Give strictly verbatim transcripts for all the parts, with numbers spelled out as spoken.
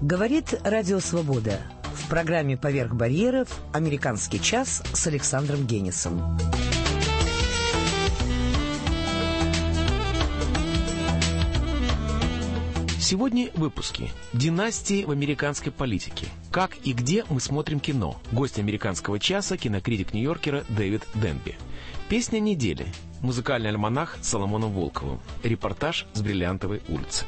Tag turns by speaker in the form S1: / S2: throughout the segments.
S1: Говорит Радио Свобода. В программе «Поверх барьеров» «Американский час» с Александром Генисом.
S2: Сегодня выпуски. Династии в американской политике. Как и где мы смотрим кино. Гость «Американского часа» кинокритик Нью-Йоркера Дэвид Денби. Песня недели. Музыкальный альманах с Соломоном Волковым. Репортаж с Бриллиантовой улицы.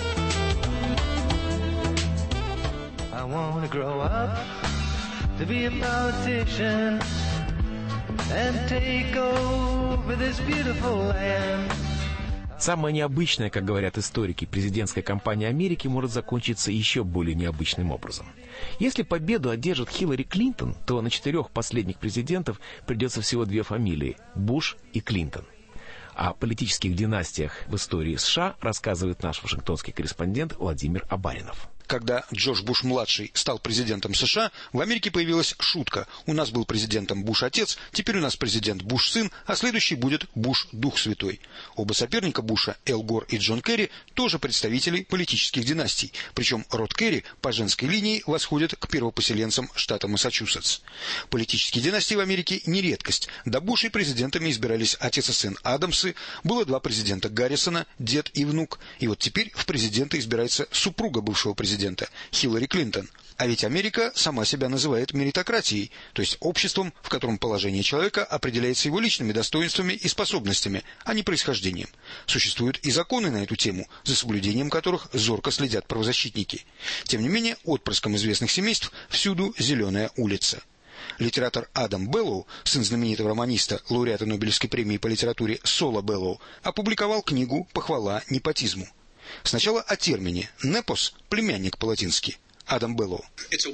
S3: I wanna grow up to be a politician and take over this beautiful land.
S2: Самая необычная, как говорят историки, президентская кампания Америки может закончиться еще более необычным образом. Если победу одержит Хиллари Клинтон, то на четырех последних президентов придется всего две фамилии – Буш и Клинтон. О политических династиях в истории США рассказывает наш вашингтонский корреспондент Владимир Абаринов.
S4: Когда Джордж Буш-младший стал президентом США, в Америке появилась шутка. У нас был президентом Буш-отец, теперь у нас президент Буш-сын, а следующий будет Буш-дух святой. Оба соперника Буша, Эл Гор и Джон Керри, тоже представители политических династий. Причем род Керри по женской линии восходит к первопоселенцам штата Массачусетс. Политические династии в Америке не редкость. До Буша президентами избирались отец и сын Адамсы, было два президента Гаррисона, дед и внук. И вот теперь в президенты избирается супруга бывшего президента. президента Хиллари Клинтон. А ведь Америка сама себя называет меритократией, то есть обществом, в котором положение человека определяется его личными достоинствами и способностями, а не происхождением. Существуют и законы на эту тему, за соблюдением которых зорко следят правозащитники. Тем не менее, отпрыском известных семейств всюду зеленая улица. Литератор Адам Беллоу, сын знаменитого романиста, лауреата Нобелевской премии по литературе Соло Беллоу, опубликовал книгу «Похвала непотизму». Сначала о термине «непос» – племянник по-латински. Адам Беллоу.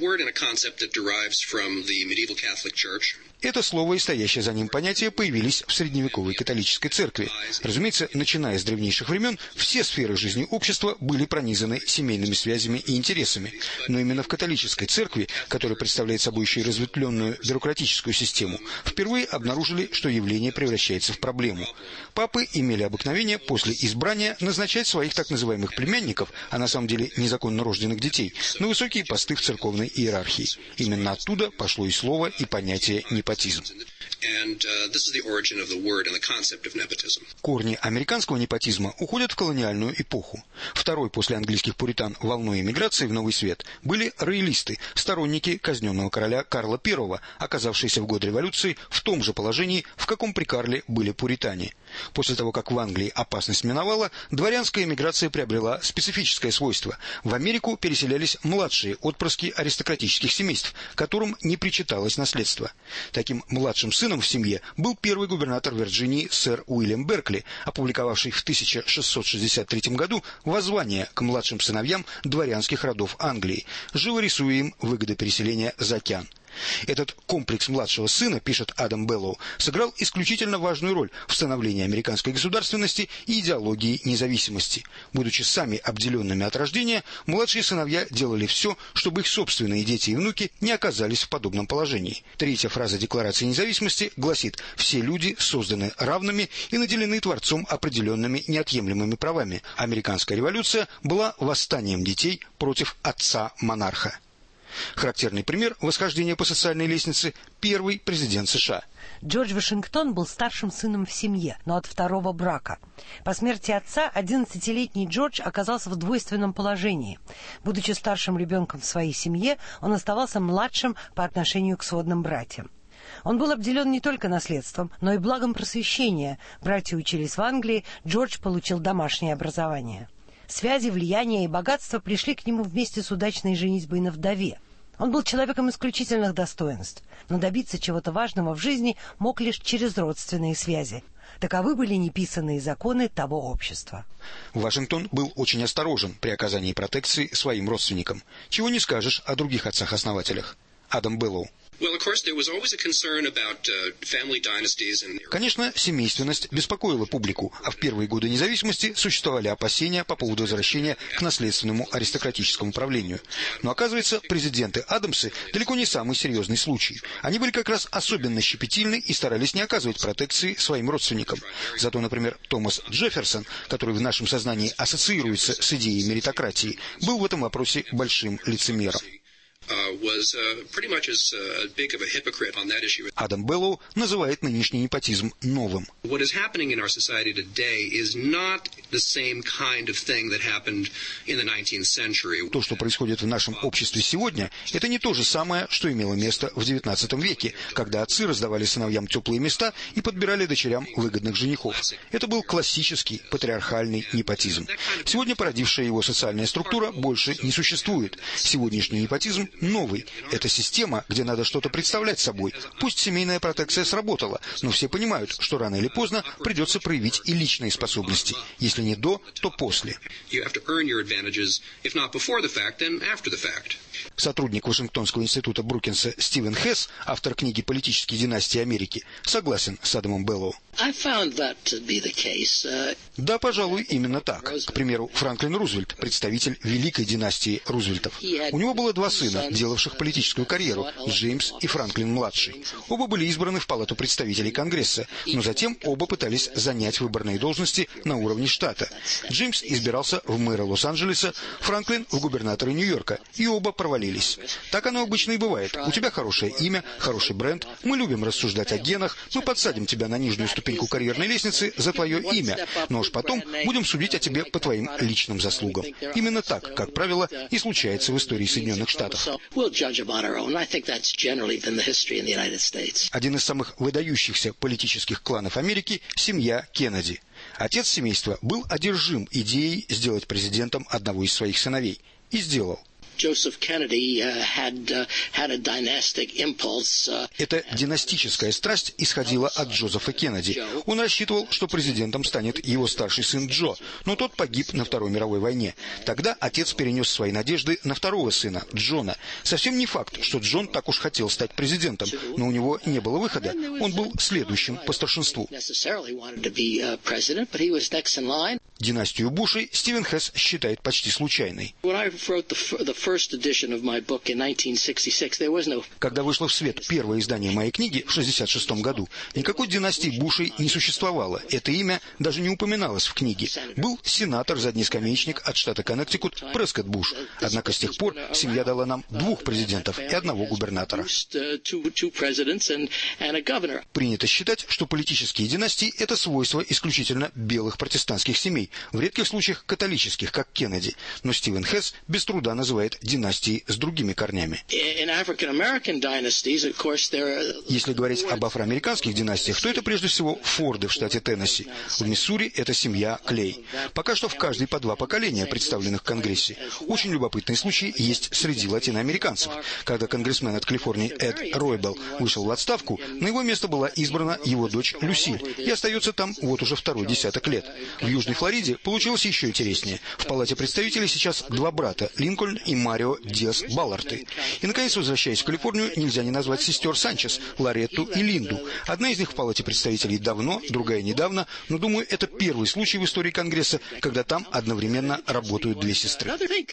S4: Это слово и стоящее за ним понятие появились в средневековой католической церкви. Разумеется, начиная с древнейших времен, все сферы жизни общества были пронизаны семейными связями и интересами. Но именно в католической церкви, которая представляет собой еще и разветвленную бюрократическую систему, впервые обнаружили, что явление превращается в проблему. Папы имели обыкновение после избрания назначать своих так называемых племянников, а на самом деле незаконно рожденных детей, на высокие посты в церковной иерархии. Именно оттуда пошло и слово, и понятие «непотизм». Корни американского непотизма уходят в колониальную эпоху. Второй после английских пуритан волной эмиграции в Новый Свет были роялисты, сторонники казненного короля Карла Первого, оказавшиеся в годы революции в том же положении, в каком при Карле были пуритане. После того, как в Англии опасность миновала, дворянская эмиграция приобрела специфическое свойство. В Америку переселялись младшие отпрыски аристократических семейств, которым не причиталось наследство. Таким младшим сыном в семье был первый губернатор Вирджинии сэр Уильям Беркли, опубликовавший в тысяча шестьсот шестьдесят третьем году воззвание к младшим сыновьям дворянских родов Англии, живо рисуя им выгоды переселения за океан. Этот комплекс младшего сына, пишет Адам Беллоу, сыграл исключительно важную роль в становлении американской государственности и идеологии независимости. Будучи сами обделенными от рождения, младшие сыновья делали все, чтобы их собственные дети и внуки не оказались в подобном положении. Третья фраза Декларации независимости гласит: «Все люди созданы равными и наделены Творцом определенными неотъемлемыми правами». Американская революция была восстанием детей против отца-монарха. Характерный пример восхождения по социальной лестнице – первый президент США.
S1: Джордж Вашингтон был старшим сыном в семье, но от второго брака. По смерти отца одиннадцатилетний Джордж оказался в двойственном положении. Будучи старшим ребенком в своей семье, он оставался младшим по отношению к сводным братьям. Он был обделен не только наследством, но и благом просвещения. Братья учились в Англии, Джордж получил домашнее образование. Связи, влияние и богатство пришли к нему вместе с удачной женитьбой на вдове. Он был человеком исключительных достоинств, но добиться чего-то важного в жизни мог лишь через родственные связи. Таковы были неписанные законы того общества.
S4: Вашингтон был очень осторожен при оказании протекции своим родственникам. Чего не скажешь о других отцах-основателях. Адам Беллоу. Конечно, семейственность беспокоила публику, а в первые годы независимости существовали опасения по поводу возвращения к наследственному аристократическому правлению. Но оказывается, президенты Адамсы далеко не самый серьезный случай. Они были как раз особенно щепетильны и старались не оказывать протекции своим родственникам. Зато, например, Томас Джефферсон, который в нашем сознании ассоциируется с идеей меритократии, был в этом вопросе большим лицемером. Адам Беллоу называет нынешний непотизм новым. То, что происходит в нашем обществе сегодня, это не то же самое, что имело место в девятнадцатом веке, когда отцы раздавали сыновьям теплые места и подбирали дочерям выгодных женихов. Это был классический патриархальный непотизм. Сегодня породившая его социальная структура больше не существует. Сегодняшний непотизм новый. Это система, где надо что-то представлять собой. Пусть семейная протекция сработала, но все понимают, что рано или поздно придется проявить и личные способности. Если не до, то после. Сотрудник Вашингтонского института Брукинса Стивен Хесс, автор книги «Политические династии Америки», согласен с Адамом Беллоу. Да, пожалуй, именно так. К примеру, Франклин Рузвельт, представитель великой династии Рузвельтов. У него было два сына, делавших политическую карьеру, Джеймс и Франклин-младший. Оба были избраны в Палату представителей Конгресса, но затем оба пытались занять выборные должности на уровне штата. Джеймс избирался в мэра Лос-Анджелеса, Франклин в губернаторы Нью-Йорка, и оба провалились. Так оно обычно и бывает. У тебя хорошее имя, хороший бренд, мы любим рассуждать о генах, мы подсадим тебя на нижнюю ступеньку карьерной лестницы за твое имя, но уж потом будем судить о тебе по твоим личным заслугам. Именно так, как правило, и случается в истории Соединенных Штатов. Один из самых выдающихся политических кланов Америки – семья Кеннеди. Отец семейства был одержим идеей сделать президентом одного из своих сыновей. И сделал. Эта династическая страсть исходила от Джозефа Кеннеди. Он рассчитывал, что президентом станет его старший сын Джо, но тот погиб на Второй мировой войне. Тогда отец перенес свои надежды на второго сына, Джона. Совсем не факт, что Джон так уж хотел стать президентом, но у него не было выхода. Он был следующим по старшинству. Династию Бушей Стивен Хесс считает почти случайной. Когда вышло в свет первое издание моей книги в шестьдесят шестом году, никакой династии Бушей не существовало. Это имя даже не упоминалось в книге. Был сенатор-заднескамеечник от штата Коннектикут Прескотт Буш. Однако с тех пор семья дала нам двух президентов и одного губернатора. Принято считать, что политические династии – это свойство исключительно белых протестантских семей, в редких случаях католических, как Кеннеди. Но Стивен Хесс без труда называет династии с другими корнями. Если говорить об афроамериканских династиях, то это прежде всего Форды в штате Теннесси. В Миссури это семья Клей. Пока что в каждой по два поколения, представленных в Конгрессе. Очень любопытные случаи есть среди латиноамериканцев. Когда конгрессмен от Калифорнии Эд Ройбелл вышел в отставку, на его место была избрана его дочь Люсиль и остается там вот уже второй десяток лет. В Южной Флориде получилось еще интереснее. В Палате представителей сейчас два брата, Линкольн и Марио Диас Балларты. И, наконец, возвращаясь в Калифорнию, нельзя не назвать сестер Санчес, Лоретту и Линду. Одна из них в Палате представителей давно, другая недавно, но, думаю, это первый случай в истории Конгресса, когда там одновременно работают две сестры.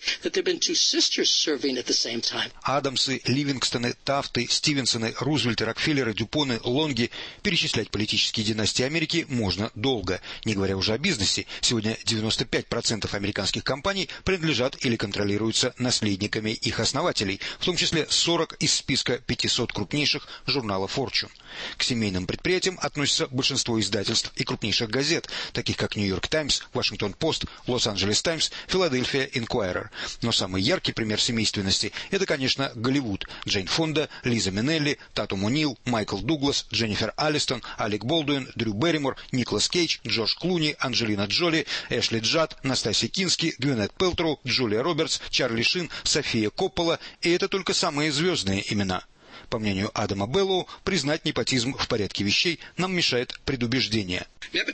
S4: Адамсы, Ливингстоны, Тафты, Стивенсоны, Рузвельты, Рокфеллеры, Дюпоны, Лонги. Перечислять политические династии Америки можно долго, не говоря уже о бизнесе. Сегодня девяносто пять процентов американских компаний принадлежат или контролируются наследниками их основателей, в том числе сорок из списка пятисот крупнейших журнала Fortune. К семейным предприятиям относятся большинство издательств и крупнейших газет, таких как Нью-Йорк Таймс, Вашингтон Пост, Лос-Анджелес Таймс, Филадельфия Инквайрер. Но самый яркий пример семейственности – это, конечно, Голливуд. Джейн Фонда, Лиза Минелли, Татум О'Нил, Майкл Дуглас, Дженнифер Алистон, Алек Болдуин, Дрю Берримор, Николас Кейдж, Джордж Клуни, Анджелина Джоли, Эшли Джад, Настасья Кински, Гвинет Пэлтроу, Джулия Робертс, Чарли Шин, София Коппола, и это только самые звездные имена. По мнению Адама Беллоу, признать непотизм в порядке вещей нам мешает предубеждение.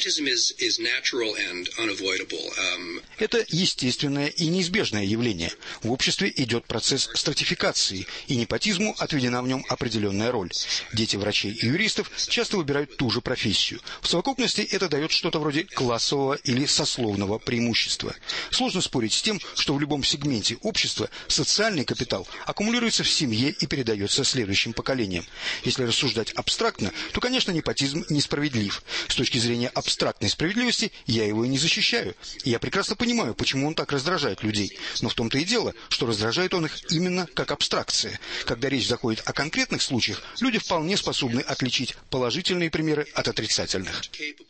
S4: Это естественное и неизбежное явление. В обществе идет процесс стратификации, и непотизму отведена в нем определенная роль. Дети врачей и юристов часто выбирают ту же профессию. В совокупности это дает что-то вроде классового или сословного преимущества. Сложно спорить с тем, что в любом сегменте общества социальный капитал аккумулируется в семье и передается следующим поколениям. Если рассуждать абстрактно, то, конечно, непотизм несправедлив. С точки зрения абстрактной справедливости я его и не защищаю. Я прекрасно понимаю, почему он так раздражает людей. Но в том-то и дело, что раздражает он их именно как абстракция. Когда речь заходит о конкретных случаях, люди вполне способны отличить положительные примеры от отрицательных.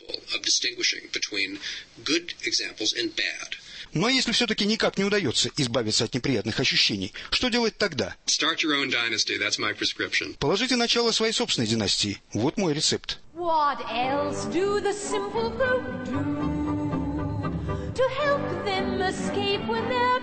S4: Ну а если все-таки никак не удается избавиться от неприятных ощущений, что делать тогда? Положите начало своей собственной династии. Вот мой рецепт.
S5: What else do the simple folk do to help them escape when they're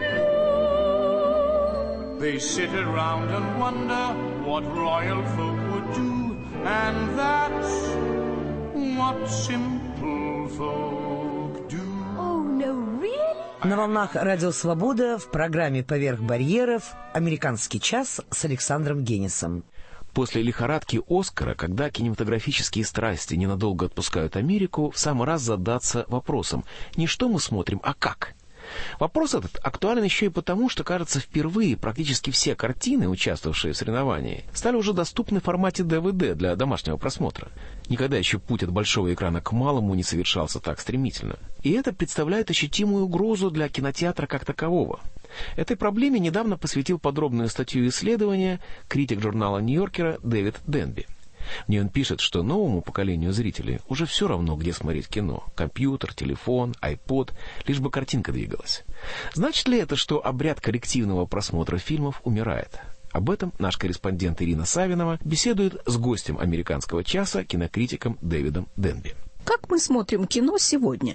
S5: blue?
S6: They sit around and wonder what royal folk would do, and that's what simple folk do.
S5: Oh, no, really?
S1: На волнах Радио Свобода в программе «Поверх барьеров» «Американский час» с Александром Генисом.
S2: После лихорадки Оскара, когда кинематографические страсти ненадолго отпускают Америку, в самый раз задаться вопросом не что мы смотрим, а как. Вопрос этот актуален еще и потому, что, кажется, впервые практически все картины, участвовавшие в соревновании, стали уже доступны в формате ди ви ди для домашнего просмотра. Никогда еще путь от большого экрана к малому не совершался так стремительно. И это представляет ощутимую угрозу для кинотеатра как такового. Этой проблеме недавно посвятил подробную статью исследования критик журнала «Нью-Йоркера» Дэвид Денби. В ней он пишет, что новому поколению зрителей уже все равно, где смотреть кино. Компьютер, телефон, айпод, лишь бы картинка двигалась. Значит ли это, что обряд коллективного просмотра фильмов умирает? Об этом наш корреспондент Ирина Савинова беседует с гостем «Американского часа», кинокритиком Дэвидом Денби.
S7: Как мы смотрим кино сегодня?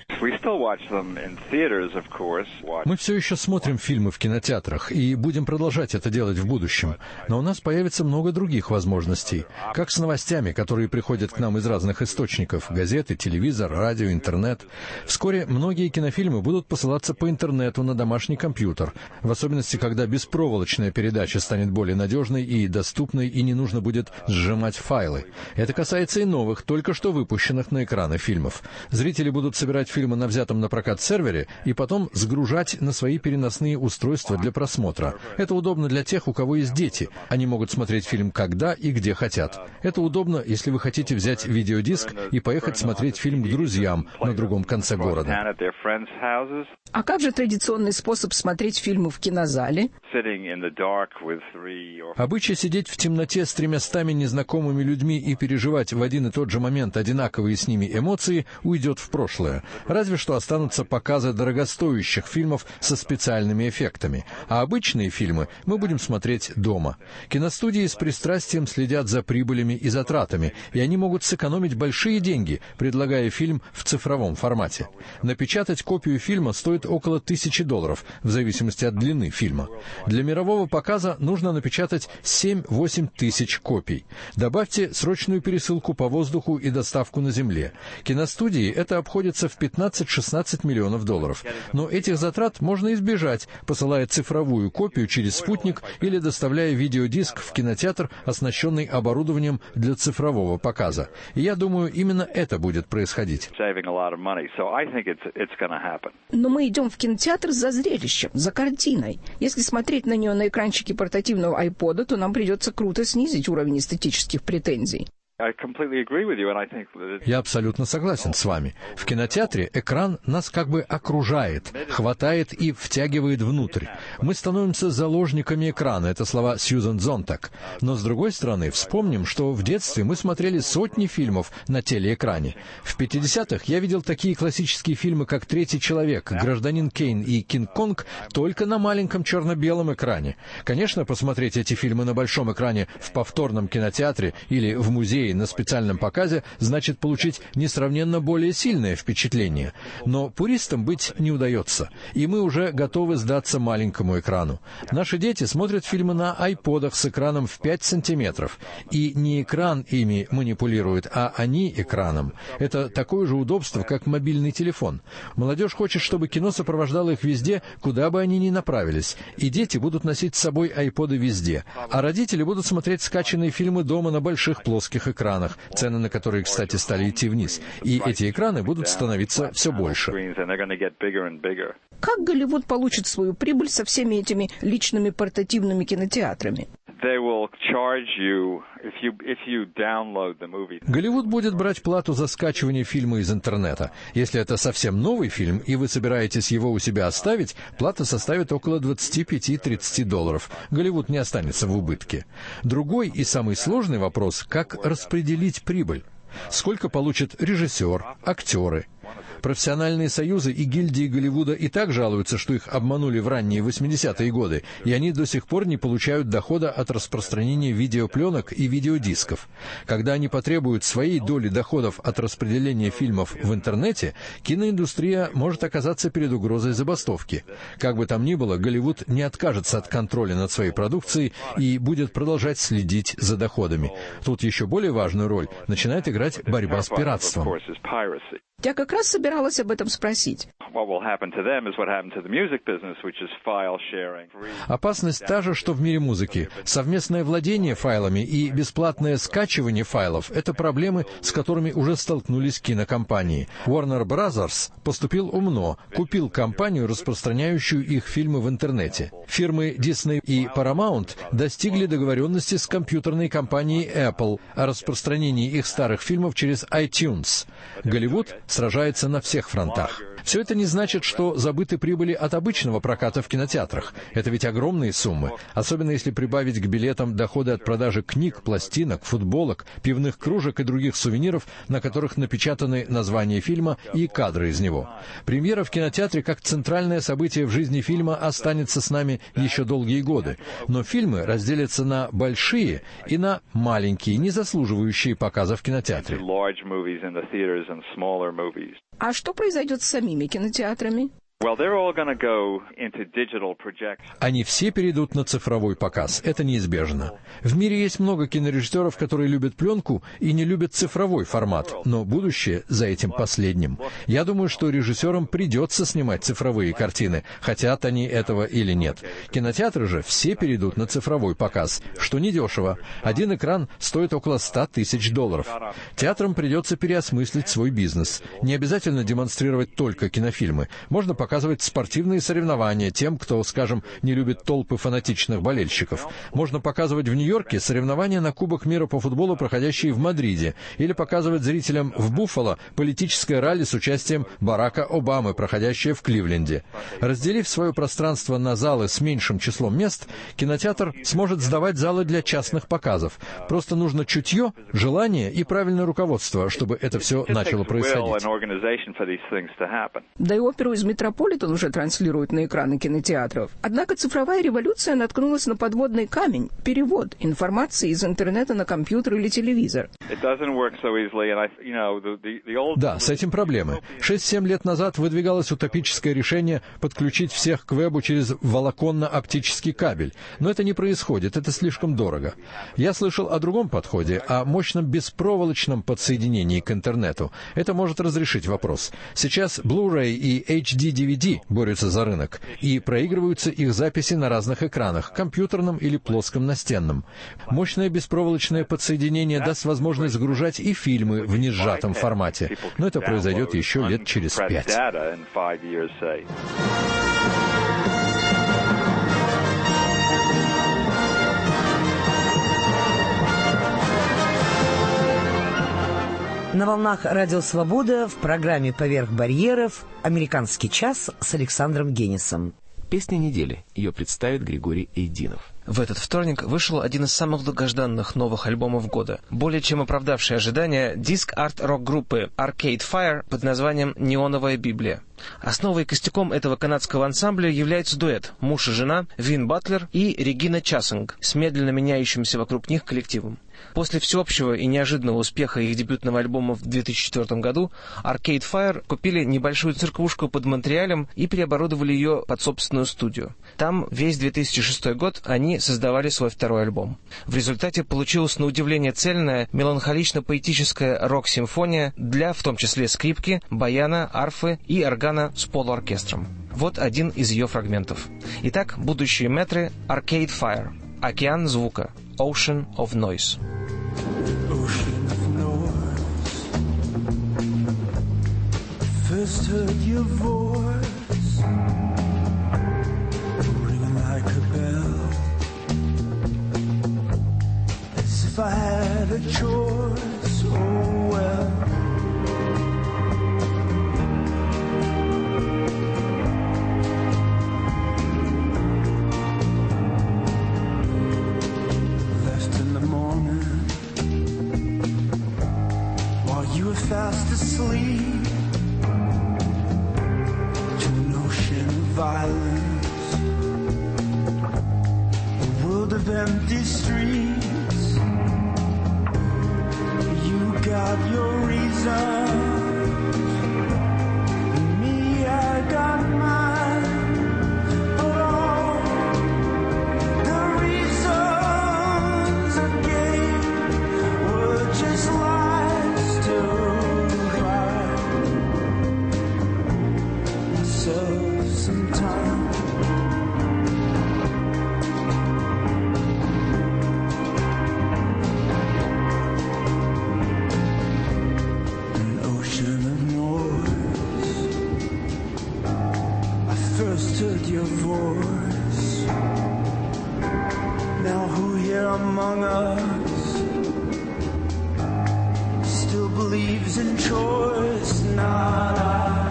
S8: Мы все еще смотрим фильмы в кинотеатрах и будем продолжать это делать в будущем. Но у нас появится много других возможностей. Как с новостями, которые приходят к нам из разных источников. Газеты, телевизор, радио, интернет. Вскоре многие кинофильмы будут посылаться по интернету на домашний компьютер. В особенности, когда беспроволочная передача станет более надежной и доступной, и не нужно будет сжимать файлы. Это касается и новых, только что выпущенных на экраны фильмов. Зрители будут собирать фильмы на взятом на прокат сервере и потом сгружать на свои переносные устройства для просмотра. Это удобно для тех, у кого есть дети. Они могут смотреть фильм когда и где хотят. Это удобно, если вы хотите взять видеодиск и поехать смотреть фильм к друзьям на другом конце города.
S7: А как же традиционный способ смотреть фильмы в кинозале?
S8: Обычай сидеть в темноте с тремястами незнакомыми людьми и переживать в один и тот же момент одинаковые с ними эмоции уйдет в прошлое. Разве что останутся показы дорогостоящих фильмов со специальными эффектами. А обычные фильмы мы будем смотреть дома. Киностудии с пристрастием следят за прибылями и затратами, и они могут сэкономить большие деньги, предлагая фильм в цифровом формате. Напечатать копию фильма стоит около тысячи долларов, в зависимости от длины фильма. Для мирового показа нужно напечатать семь-восемь тысяч копий. Добавьте срочную пересылку по воздуху и доставку на земле. Киностудии это обходится в пятнадцать-шестнадцать миллионов долларов. Но этих затрат можно избежать, посылая цифровую копию через спутник или доставляя видеодиск в кинотеатр, оснащенный оборудованием для цифрового показа. И я думаю, именно это будет происходить.
S7: Но мы идем в кинотеатр за зрелищем, за картиной. Если смотреть на нее на экранчике портативного айпода, то нам придется круто снизить уровень эстетических претензий.
S8: Я абсолютно согласен с вами. В кинотеатре экран нас как бы окружает, хватает и втягивает внутрь. Мы становимся заложниками экрана. Это слова Сьюзан Зонтак. Но, с другой стороны, вспомним, что в детстве мы смотрели сотни фильмов на телеэкране. В пятидесятых я видел такие классические фильмы, как «Третий человек», «Гражданин Кейн» и «Кинг-Конг» только на маленьком черно-белом экране. Конечно, посмотреть эти фильмы на большом экране в повторном кинотеатре или в музее быстрее на специальном показе значит получить несравненно более сильное впечатление. Но пуристам быть не удается, и мы уже готовы сдаться маленькому экрану. Наши дети смотрят фильмы на айподах с экраном в пять сантиметров, и не экран ими манипулирует, а они экраном. Это такое же удобство, как мобильный телефон. Молодежь хочет, чтобы кино сопровождало их везде, куда бы они ни направились, и дети будут носить с собой айподы везде, а родители будут смотреть скачанные фильмы дома на больших плоских экранах, цены на которые, кстати, стали идти вниз, и эти экраны будут становиться все больше.
S7: Как Голливуд получит свою прибыль со всеми этими личными портативными кинотеатрами?
S8: Голливуд будет брать плату за скачивание фильма из интернета. Если это совсем новый фильм, и вы собираетесь его у себя оставить, плата составит около двадцать пять - тридцать долларов. Голливуд не останется в убытке. Другой и самый сложный вопрос – как распределить прибыль? Сколько получат режиссер, актеры? Профессиональные союзы и гильдии Голливуда и так жалуются, что их обманули в ранние восьмидесятые годы, и они до сих пор не получают дохода от распространения видеопленок и видеодисков. Когда они потребуют своей доли доходов от распределения фильмов в интернете, киноиндустрия может оказаться перед угрозой забастовки. Как бы там ни было, Голливуд не откажется от контроля над своей продукцией и будет продолжать следить за доходами. Тут еще более важную роль начинает играть борьба с пиратством.
S7: Я как раз собиралась об этом спросить.
S8: Опасность та же, что в мире музыки. Совместное владение файлами и бесплатное скачивание файлов – это проблемы, с которыми уже столкнулись кинокомпании. Warner Brothers поступил умно, купил компанию, распространяющую их фильмы в интернете. Фирмы Disney и Paramount достигли договоренности с компьютерной компанией Apple о распространении их старых фильмов через iTunes. Голливуд сражается на всех фронтах. Все это не значит, что забыты прибыли от обычного проката в кинотеатрах. Это ведь огромные суммы, особенно если прибавить к билетам доходы от продажи книг, пластинок, футболок, пивных кружек и других сувениров, на которых напечатаны названия фильма и кадры из него. Премьера в кинотеатре как центральное событие в жизни фильма останется с нами еще долгие годы, но фильмы разделятся на большие и на маленькие, не заслуживающие показа в кинотеатре.
S7: А что произойдет с самими кинотеатрами?
S8: Они все перейдут на цифровой показ. Это неизбежно. В мире есть много кинорежиссеров, которые любят пленку и не любят цифровой формат, но будущее за этим последним. Я думаю, что режиссерам придется снимать цифровые картины, хотят они этого или нет. Кинотеатры же все перейдут на цифровой показ, что недешево. Один экран стоит около ста тысяч долларов. Театрам придется переосмыслить свой бизнес. Не обязательно демонстрировать только кинофильмы. Можно показать показывать спортивные соревнования тем, кто, скажем, не любит толпы фанатичных болельщиков. Можно показывать в Нью-Йорке соревнования на Кубок мира по футболу, проходящие в Мадриде, или показывать зрителям в Буффало политическое ралли с участием Барака Обамы, проходящее в Кливленде. Разделив свое пространство на залы с меньшим числом мест, кинотеатр сможет сдавать залы для частных показов. Просто нужно чутье, желание и правильное руководство, чтобы это все начало происходить.
S7: Да и оперу из «Метрополитен» уже транслируют на экраны кинотеатров. Однако цифровая революция наткнулась на подводный камень – перевод информации из интернета на компьютер или телевизор.
S8: Да, с этим проблемы. шесть-семь лет назад выдвигалось утопическое решение подключить всех к вебу через волоконно-оптический кабель. Но это не происходит, это слишком дорого. Я слышал о другом подходе, о мощном беспроволочном подсоединении к интернету. Это может разрешить вопрос. Сейчас Blu-ray и эйч ди ди ви ди борются за рынок, и проигрываются их записи на разных экранах, компьютерном или плоском настенном. Мощное беспроволочное подсоединение даст возможность загружать и фильмы в несжатом формате, но это произойдет еще лет через пять.
S1: На волнах Радио Свобода в программе «Поверх барьеров» «Американский час» с Александром Генисом.
S2: Песня недели. Ее представит Григорий Эйдинов.
S9: В этот вторник вышел один из самых долгожданных новых альбомов года. Более чем оправдавший ожидания диск арт-рок группы Arcade Fire под названием «Неоновая Библия». Основой и костяком этого канадского ансамбля является дуэт муж и жена Вин Батлер и Регина Чассинг с медленно меняющимся вокруг них коллективом. После всеобщего и неожиданного успеха их дебютного альбома в две тысячи четвёртом году Arcade Fire купили небольшую церквушку под Монреалем и переоборудовали ее под собственную студию. Там весь две тысячи шестой год они создавали свой второй альбом. В результате получилась на удивление цельная, меланхолично-поэтическая рок-симфония для, в том числе, скрипки, баяна, арфы и органа с полуоркестром. Вот один из ее фрагментов. Итак, будущие метры Arcade Fire. Океан звука. Ocean of Noise.
S6: Ocean of noise. First heard your voice, ringing like a bell, as if I had a choice. Oh well. Fast asleep to an ocean of violence, a world of empty streets. You got your reasons, me, I got mine, but all the reasons I gave were just lies to some time. An ocean of noise. I first heard your voice. Now who here among us still believes in choice? Not I.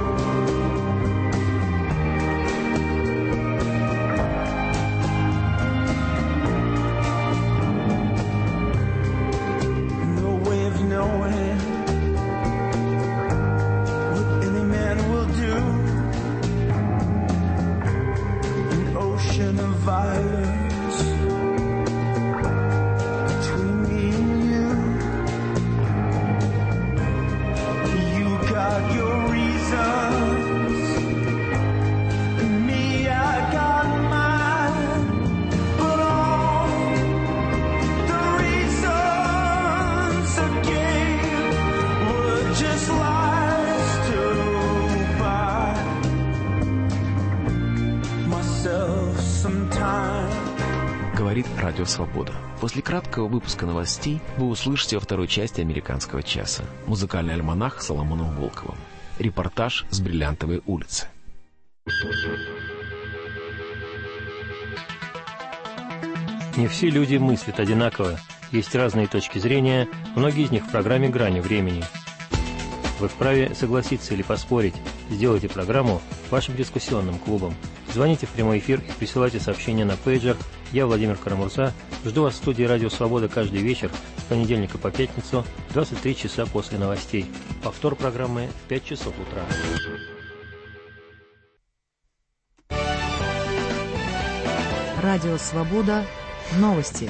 S2: Говорит Радио Свобода. После краткого выпуска новостей вы услышите во второй части «Американского часа» музыкальный альманах с Соломоном Волковым. Репортаж с Бриллиантовой улицы.
S10: Не все люди мыслят одинаково. Есть разные точки зрения, многие из них в программе «Грани времени». Вы вправе согласиться или поспорить. Сделайте программу вашим дискуссионным клубом. Звоните в прямой эфир и присылайте сообщения на пейджер. Я, Владимир Карамурза, жду вас в студии «Радио Свобода» каждый вечер с понедельника по пятницу в двадцать три часа после новостей. Повтор программы в пять часов утра.
S11: Радио Свобода. Новости.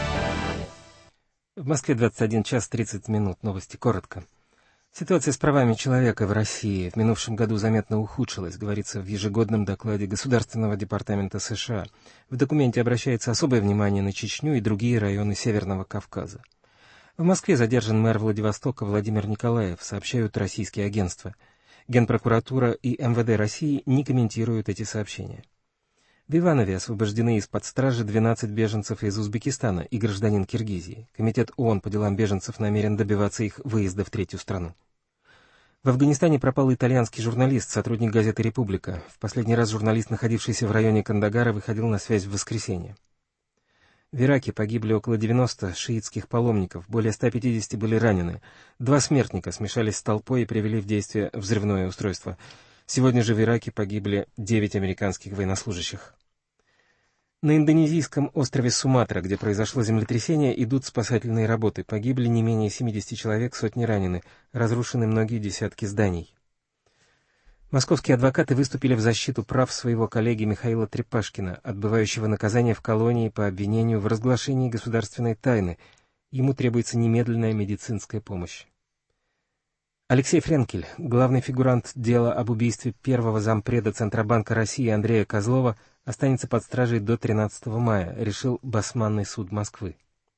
S12: В Москве двадцать один час тридцать минут. Новости коротко. Ситуация с правами человека в России в минувшем году заметно ухудшилась, говорится в ежегодном докладе Государственного департамента США. В документе обращается особое внимание на Чечню и другие районы Северного Кавказа. В Москве задержан мэр Владивостока Владимир Николаев, сообщают российские агентства. Генпрокуратура и эм вэ дэ России не комментируют эти сообщения. В Иванове освобождены из-под стражи двенадцать беженцев из Узбекистана и гражданин Киргизии. Комитет ООН по делам беженцев намерен добиваться их выезда в третью страну. В Афганистане пропал итальянский журналист, сотрудник газеты «Република». В последний раз журналист, находившийся в районе Кандагара, выходил на связь в воскресенье. В Ираке погибли около девяноста шиитских паломников, более ста пятидесяти были ранены. Два смертника смешались с толпой и привели в действие взрывное устройство. Сегодня же в Ираке погибли девять американских военнослужащих. На индонезийском острове Суматра, где произошло землетрясение, идут спасательные работы. Погибли не менее семидесяти человек, сотни ранены. Разрушены многие десятки зданий. Московские адвокаты выступили в защиту прав своего коллеги Михаила Трепашкина, отбывающего наказание в колонии по обвинению в разглашении государственной тайны. Ему требуется немедленная медицинская помощь. Алексей Френкель, главный фигурант дела об убийстве первого зампреда Центробанка России Андрея Козлова, останется под стражей до тринадцатого мая, решил Басманный суд Москвы.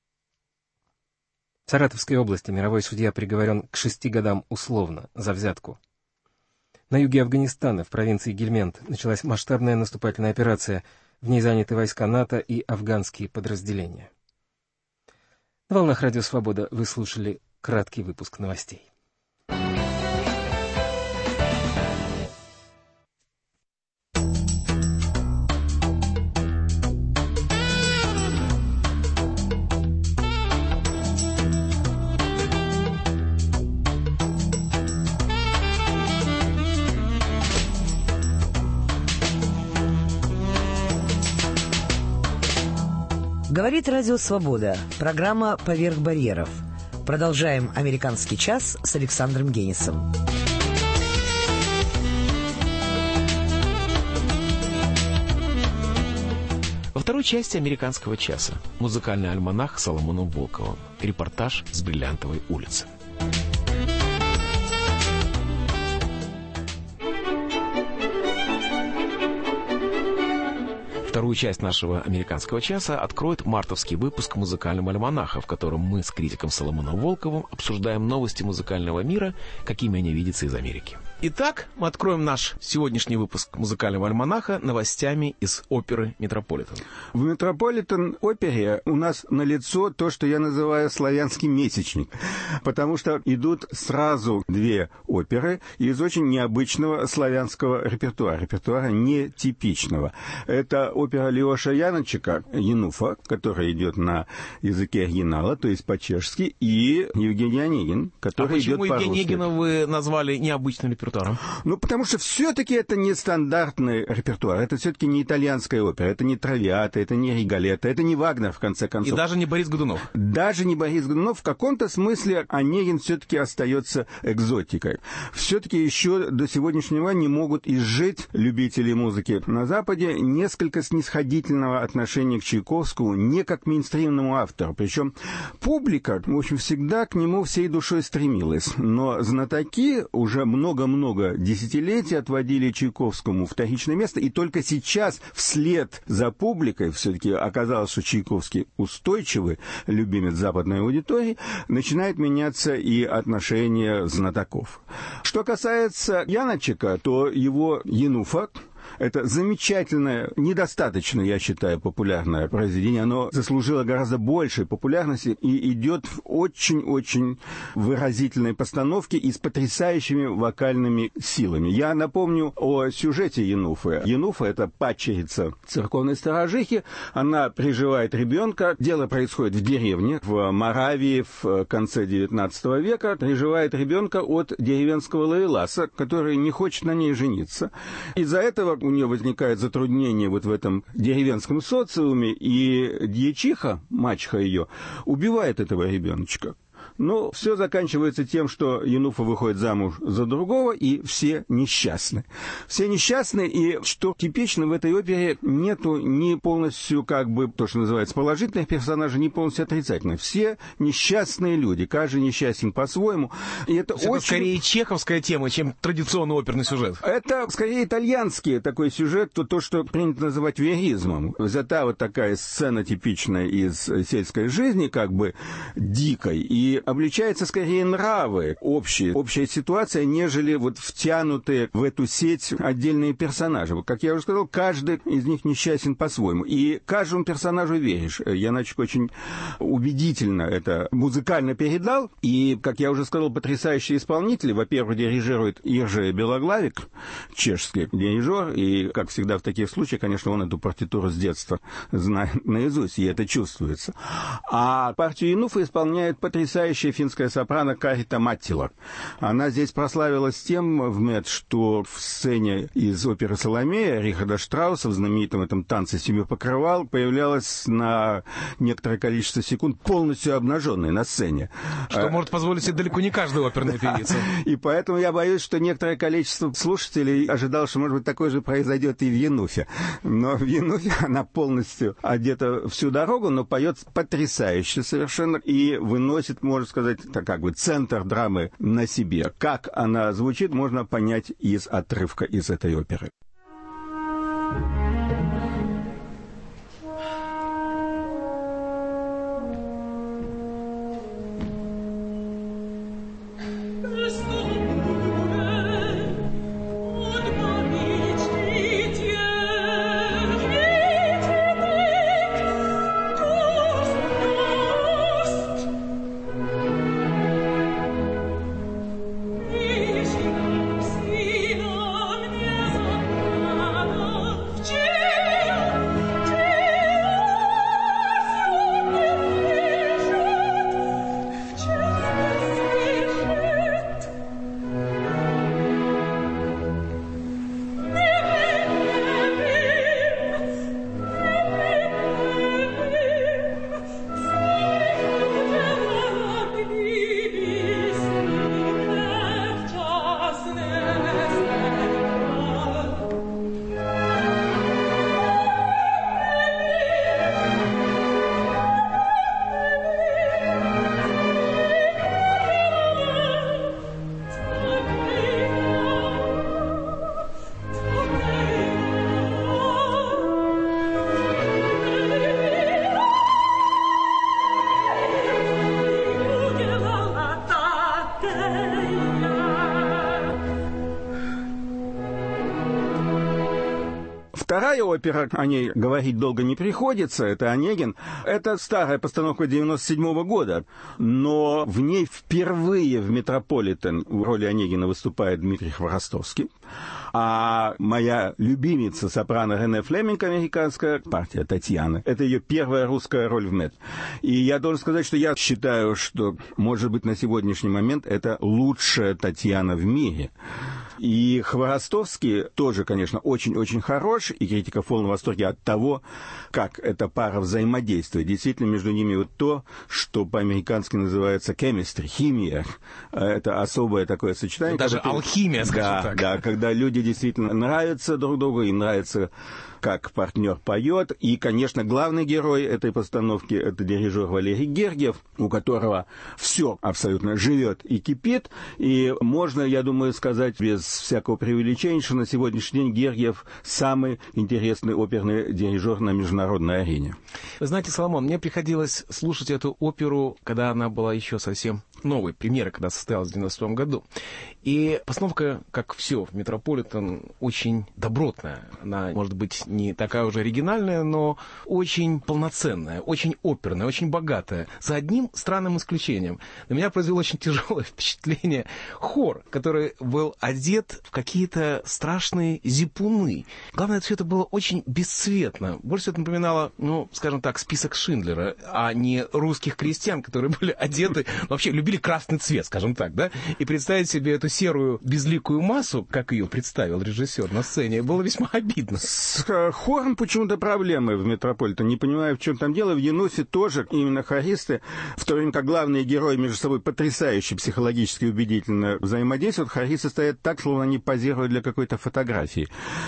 S12: В Саратовской области мировой судья приговорен к шести годам условно за взятку. На юге Афганистана, в провинции Гельмент, началась масштабная наступательная операция. В ней заняты войска НАТО и афганские подразделения. На волнах Радио Свобода вы слушали краткий выпуск новостей.
S1: Говорит Радио Свобода. Программа «Поверх барьеров». Продолжаем «Американский час» с Александром Генисом.
S2: Во второй части «Американского часа» музыкальный альманах с Соломоном Волковым. Репортаж с Бриллиантовой улицы. Вторую часть нашего «Американского часа» откроет мартовский выпуск музыкального альманаха, в котором мы с критиком Соломоном Волковым обсуждаем новости музыкального мира, какими они видятся из Америки. Итак, мы откроем наш сегодняшний выпуск музыкального альманаха новостями из оперы «Метрополитен».
S13: В «Метрополитен-опере» у нас налицо то, что я называю славянский месячник, потому что идут сразу две оперы из очень необычного славянского репертуара, репертуара нетипичного. Это опера Леоша Яночека «Януфа», которая идет на языке оригинала, то есть по-чешски, и Евгений Онегин, который
S2: а
S13: идет по-русски.
S2: А почему Евгения Онегина вы назвали необычным репертуаром?
S13: Ну, потому что все-таки это не стандартный репертуар, это все-таки не итальянская опера, это не Травиата, это не Риголетто, это не Вагнер, в конце концов.
S2: И даже не Борис Годунов.
S13: Даже не Борис Годунов. В каком-то смысле Онегин все-таки остается экзотикой. Все-таки еще до сегодняшнего не могут изжить любители музыки на Западе несколько снисходительного отношения к Чайковскому, не как к мейнстримному автору. Причем публика, в общем, всегда к нему всей душой стремилась. Но знатоки уже много-много много десятилетий отводили Чайковскому вторичное место, и только сейчас, вслед за публикой, все-таки оказалось, что Чайковский устойчивый любимец западной аудитории, начинает меняться и отношение знатоков. Что касается Яночека, то его «Януфа» — это замечательное, недостаточно, я считаю, популярное произведение. Оно заслужило гораздо большей популярности и идет в очень-очень выразительной постановке и с потрясающими вокальными силами. Я напомню о сюжете Януфы. Януфа — это падчерица церковной сторожихи. Она приживает ребенка. Дело происходит в деревне, в Моравии в конце девятнадцатого века. Приживает ребенка от деревенского ловеласа, который не хочет на ней жениться. Из-за этого у нее возникает затруднение вот в этом деревенском социуме, и дьячиха, мачеха ее, убивает этого ребеночка. Но все заканчивается тем, что Януфа выходит замуж за другого, и все несчастны. Все несчастны, и, что типично, в этой опере нету ни полностью, как бы, то, что называется, положительных персонажей, ни полностью отрицательных. Все несчастные люди, каждый несчастен по-своему. И это,
S2: очень... это скорее чеховская тема, чем традиционный оперный сюжет.
S13: Это скорее итальянский такой сюжет, то, то что принято называть веризмом. Взята вот такая сцена типичная из сельской жизни, как бы дикой, и обличаются скорее нравы общие, общая ситуация, нежели вот втянутые в эту сеть отдельные персонажи. Вот, как я уже сказал, каждый из них несчастен по-своему. И каждому персонажу веришь. Яночек очень убедительно это музыкально передал. И, как я уже сказал, потрясающие исполнители. Во-первых, дирижирует Иржи Белоглавик, чешский дирижер. И, как всегда в таких случаях, конечно, он эту партитуру с детства знает наизусть, и это чувствуется. А партию Януфа исполняет потрясающий потрясающая финская сопрано Карита Маттила. Она здесь прославилась тем в МЭД, что в сцене из оперы «Соломея» Рихарда Штрауса в знаменитом этом танце «Семью покрывал» появлялась на некоторое количество секунд полностью обнаженной на сцене.
S2: Что а... может позволить себе далеко не каждая оперная певица.
S13: И поэтому я боюсь, что некоторое количество слушателей ожидало, что, может быть, такое же произойдет и в «Януфе». Но в «Януфе» она полностью одета всю дорогу, но поет потрясающе совершенно и выносит, можно сказать, так как бы центр драмы на себе. Как она звучит, можно понять из отрывка из этой оперы. Вторая опера, о ней говорить долго не приходится, это «Онегин». Это старая постановка девяносто седьмого года, но в ней впервые в «Метрополитен» в роли Онегина выступает Дмитрий Хворостовский. А моя любимица, сопрано Рене Флеминг, американская, партия Татьяны, это ее первая русская роль в МЭД. И я должен сказать, что я считаю, что, может быть, на сегодняшний момент это лучшая Татьяна в мире. И Хворостовский тоже, конечно, очень-очень хорош, и критика в полном восторге от того, как эта пара взаимодействует. Действительно, между ними вот то, что по-американски называется chemistry, химия. Это особое такое сочетание.
S2: Даже
S13: ты...
S2: алхимия, скажем
S13: да,
S2: так.
S13: Да, когда люди действительно нравятся друг другу, им нравится, как партнер поет. И, конечно, главный герой этой постановки — это дирижер Валерий Гергиев, у которого все абсолютно живет и кипит. И можно, я думаю, сказать без всякого преувеличения, что на сегодняшний день Гергиев самый интересный оперный дирижер на международной арене.
S2: Вы знаете, Соломон, мне приходилось слушать эту оперу, когда она была еще совсем новой, премьера, когда состоялась в девяносто втором году. И постановка, как все в «Метрополитен», очень добротная. Она, может быть, не такая уже оригинальная, но очень полноценная, очень оперная, очень богатая. За одним странным исключением. На меня произвело очень тяжелое впечатление хор, который был одет в какие-то страшные зипуны. Главное, все это было очень бесцветно. Больше всего это напоминало, ну, скажем так, список Шиндлера, а не русских крестьян, которые были одеты, вообще любили красный цвет, скажем так, да? И представить себе эту серую безликую массу, как ее представил режиссер на сцене, было весьма обидно.
S13: С хором почему-то проблемы в «Метрополитен». Не понимаю, в чем там дело. В «Янусе» тоже именно хористы, в то время как главные герои между собой потрясающе психологически убедительно взаимодействуют, хористы стоят так, словно они позируют для какой-то фотографии.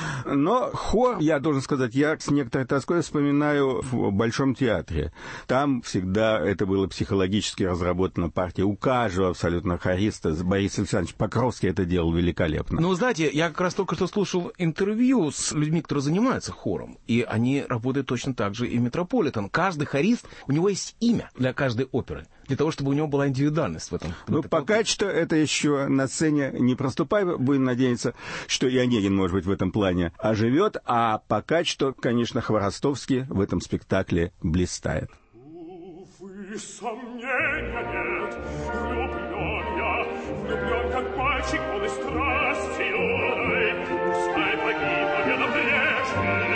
S13: Но хор, я должен сказать, я с некоторой тоской вспоминаю в Большом театре. Там всегда это было психологически разработана партия. У каждого абсолютно хориста, Борис Александрович Покровский это делал великолепно.
S2: Ну, знаете, я как раз только что слушал интервью с людьми, которые занимаются хором, и они работают точно так же и в «Метрополитен». Каждый хорист, у него есть имя для каждой оперы, для того, чтобы у него была индивидуальность в этом.
S13: Ну, пока что это еще на сцене не проступает. Будем надеяться, что и Онегин, может быть, в этом плане оживет. А пока что, конечно, Хворостовский в этом спектакле блистает.
S6: Увы, сомнения нет. Влюблен я, влюблен, как мальчик, полный страсти юной. Пускай погиб победа прежде.